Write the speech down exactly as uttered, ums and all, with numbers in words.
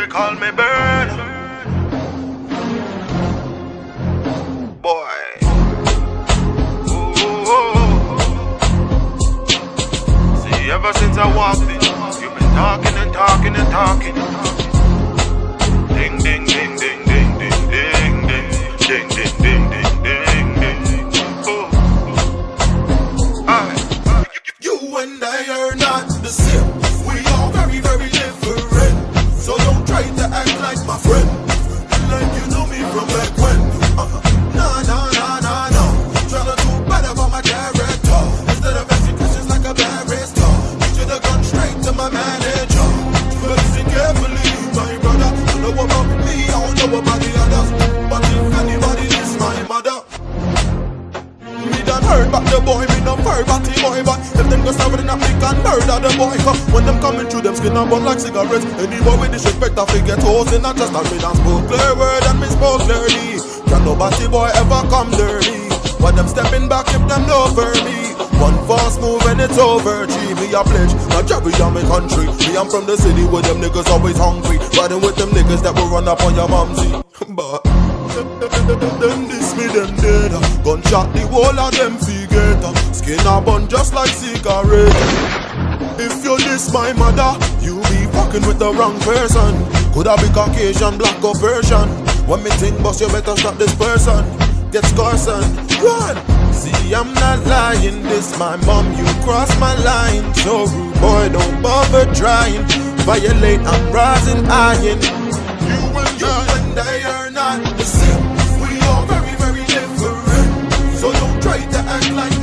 they call me Bird. Boy. Ooh, ooh, ooh. See, ever since I walked in, you've been talking and talking and talking. Ding, ding, ding, ding, ding, ding, ding, ding, ding, ding, ding, ding, ding, ding. Ooh. Aye. You and I are not the same. We are very, very different. So don't try to act like my friend, like you know me from back when. Uh-huh. Nah, nah, nah, nah, no. Tryna do bad about my character. Instead of asking questions like a barrister, you should've gone straight to my manager. But listen carefully, my brother. You know about me, I don't know about the others. But if anybody is my mother, me done heard about the boy, me no heard about the boy. But if them go start with an African murder the boy, cause when them coming through them skin and burn like cigarettes. Any boy with disrespect I forget hoes in not just a me done spoke clear word and me spoke clearly. Can nobody boy ever come dirty? But them stepping back if them no for me. One fast move and it's over. G me a pledge, not Jerry on my country. Me I'm from the city where them niggas always hungry. Riding with them niggas that will run up on your mumsy. But them this me them dead. Gunshot the whole of them figure. Skin a bun just like cigarette. If you diss my mother, you be fucking with the wrong person. Coulda be Caucasian, black or Persian. When me think boss, you better stop this person. Get Scarson, run. See, I'm not lying, this my mom, you cross my line. So rude boy, don't bother trying. Violate, I'm rising iron. You and you and I are not the same. We are very, very different. So don't try to act like